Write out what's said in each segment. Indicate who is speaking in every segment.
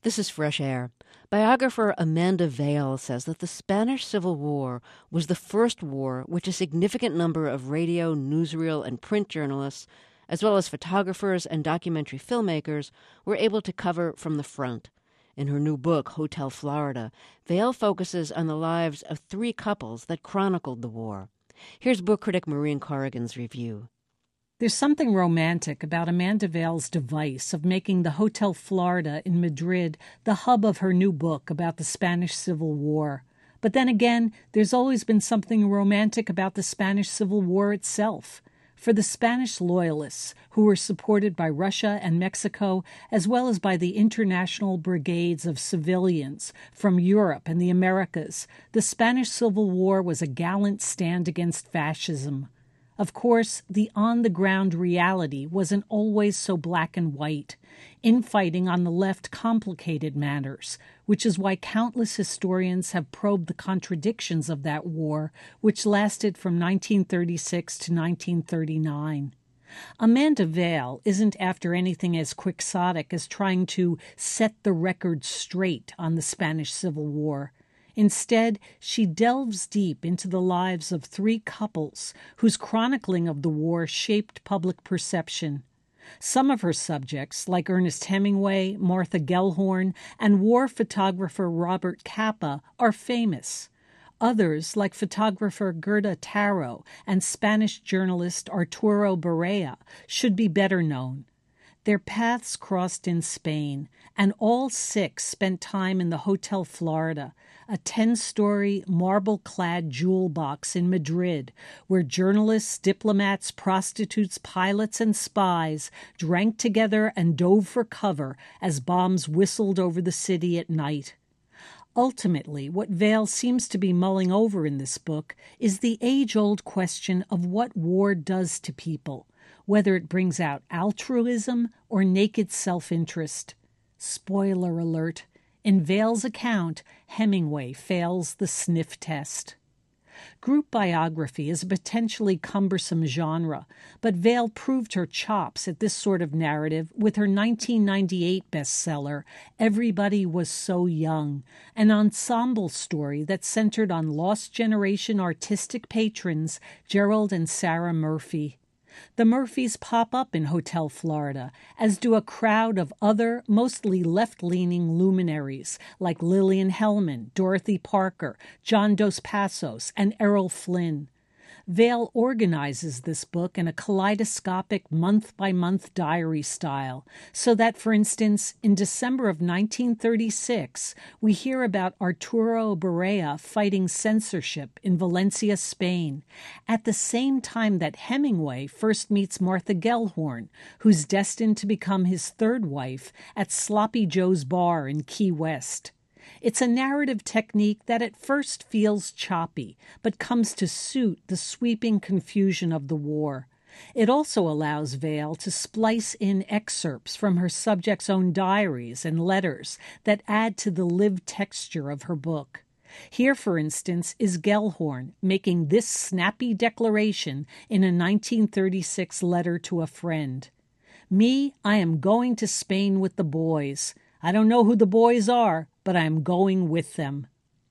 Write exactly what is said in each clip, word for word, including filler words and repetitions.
Speaker 1: This is Fresh Air. Biographer Amanda Vale says that the Spanish Civil War was the first war which a significant number of radio, newsreel, and print journalists, as well as photographers and documentary filmmakers, were able to cover from the front. In her new book, Hotel Florida, Vale focuses on the lives of three couples that chronicled the war. Here's book critic Maureen Corrigan's review.
Speaker 2: There's something romantic about Amanda Vale's device of making the Hotel Florida in Madrid the hub of her new book about the Spanish Civil War. But then again, there's always been something romantic about the Spanish Civil War itself. For the Spanish loyalists, who were supported by Russia and Mexico, as well as by the international brigades of civilians from Europe and the Americas, the Spanish Civil War was a gallant stand against fascism. Of course, the on-the-ground reality wasn't always so black and white. Infighting on the left complicated matters, which is why countless historians have probed the contradictions of that war, which lasted from nineteen thirty-six to nineteen thirty-nine. Amanda Vale isn't after anything as quixotic as trying to set the record straight on the Spanish Civil War. Instead, she delves deep into the lives of three couples whose chronicling of the war shaped public perception. Some of her subjects, like Ernest Hemingway, Martha Gellhorn, and war photographer Robert Capa, are famous. Others, like photographer Gerda Taro and Spanish journalist Arturo Barea, should be better known. Their paths crossed in Spain, and all six spent time in the Hotel Florida, a ten-story, marble-clad jewel box in Madrid, where journalists, diplomats, prostitutes, pilots, and spies drank together and dove for cover as bombs whistled over the city at night. Ultimately, what Vale seems to be mulling over in this book is the age-old question of what war does to people, whether it brings out altruism or naked self-interest. Spoiler alert, in Vale's account, Hemingway fails the sniff test. Group biography is a potentially cumbersome genre, but Vale proved her chops at this sort of narrative with her nineteen ninety-eight bestseller, Everybody Was So Young, an ensemble story that centered on lost generation artistic patrons Gerald and Sarah Murphy. The Murphys pop up in Hotel Florida, as do a crowd of other, mostly left-leaning luminaries like Lillian Hellman, Dorothy Parker, John Dos Passos, and Errol Flynn. Vale organizes this book in a kaleidoscopic month-by-month diary style, so that, for instance, in December of nineteen thirty-six, we hear about Arturo Barea fighting censorship in Valencia, Spain, at the same time that Hemingway first meets Martha Gellhorn, who's destined to become his third wife, at Sloppy Joe's Bar in Key West. It's a narrative technique that at first feels choppy, but comes to suit the sweeping confusion of the war. It also allows Vale to splice in excerpts from her subject's own diaries and letters that add to the lived texture of her book. Here, for instance, is Gellhorn making this snappy declaration in a nineteen thirty-six letter to a friend. "Me, I am going to Spain with the boys. I don't know who the boys are, but I am going with them."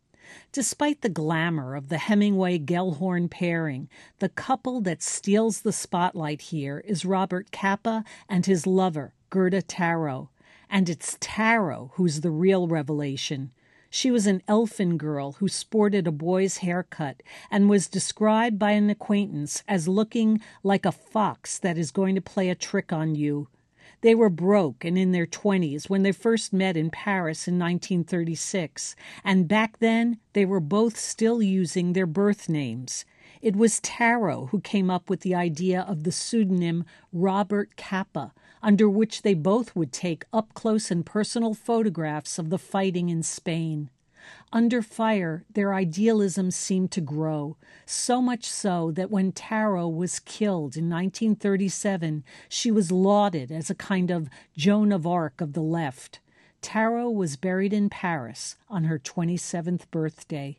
Speaker 2: Despite the glamour of the Hemingway-Gellhorn pairing, the couple that steals the spotlight here is Robert Capa and his lover, Gerda Taro. And it's Taro who's the real revelation. She was an elfin girl who sported a boy's haircut and was described by an acquaintance as looking like a fox that is going to play a trick on you. They were broke and in their twenties when they first met in Paris in nineteen thirty-six, and back then they were both still using their birth names. It was Taro who came up with the idea of the pseudonym Robert Capa, under which they both would take up-close and personal photographs of the fighting in Spain. Under fire, their idealism seemed to grow, so much so that when Taro was killed in nineteen thirty-seven, she was lauded as a kind of Joan of Arc of the left. Taro was buried in Paris on her twenty-seventh birthday.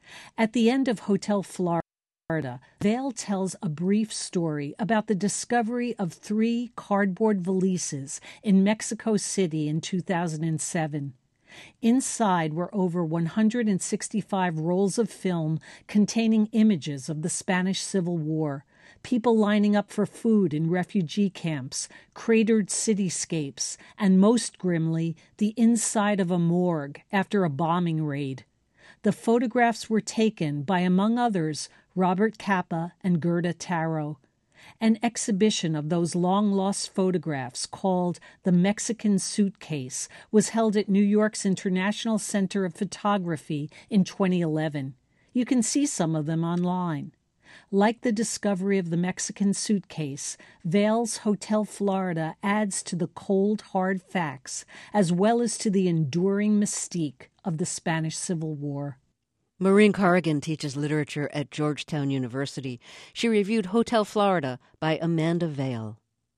Speaker 2: At the end of Hotel Florida, Vale tells a brief story about the discovery of three cardboard valises in Mexico City in two thousand seven. Inside were over one hundred sixty-five rolls of film containing images of the Spanish Civil War, people lining up for food in refugee camps, cratered cityscapes, and most grimly, the inside of a morgue after a bombing raid. The photographs were taken by, among others, Robert Capa and Gerda Taro. An exhibition of those long-lost photographs called The Mexican Suitcase was held at New York's International Center of Photography in twenty eleven. You can see some of them online. Like the discovery of the Mexican suitcase, Vail's Hotel Florida adds to the cold, hard facts, as well as to the enduring mystique of the Spanish Civil War.
Speaker 1: Maureen Corrigan teaches literature at Georgetown University. She reviewed Hotel Florida by Amanda Vail.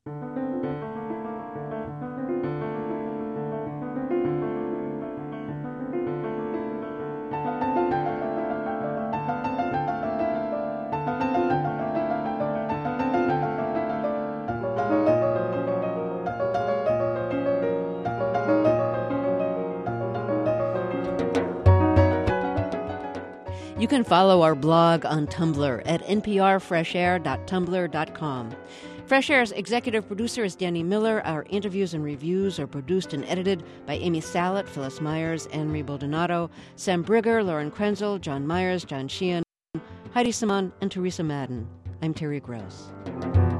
Speaker 1: You can follow our blog on Tumblr at n p r fresh air dot tumblr dot com. Fresh Air's executive producer is Danny Miller. Our interviews and reviews are produced and edited by Amy Salet, Phyllis Myers, Anne-Marie Baldonado, Sam Brigger, Lauren Krenzel, John Myers, John Sheehan, Heidi Simon, and Teresa Madden. I'm Terry Gross.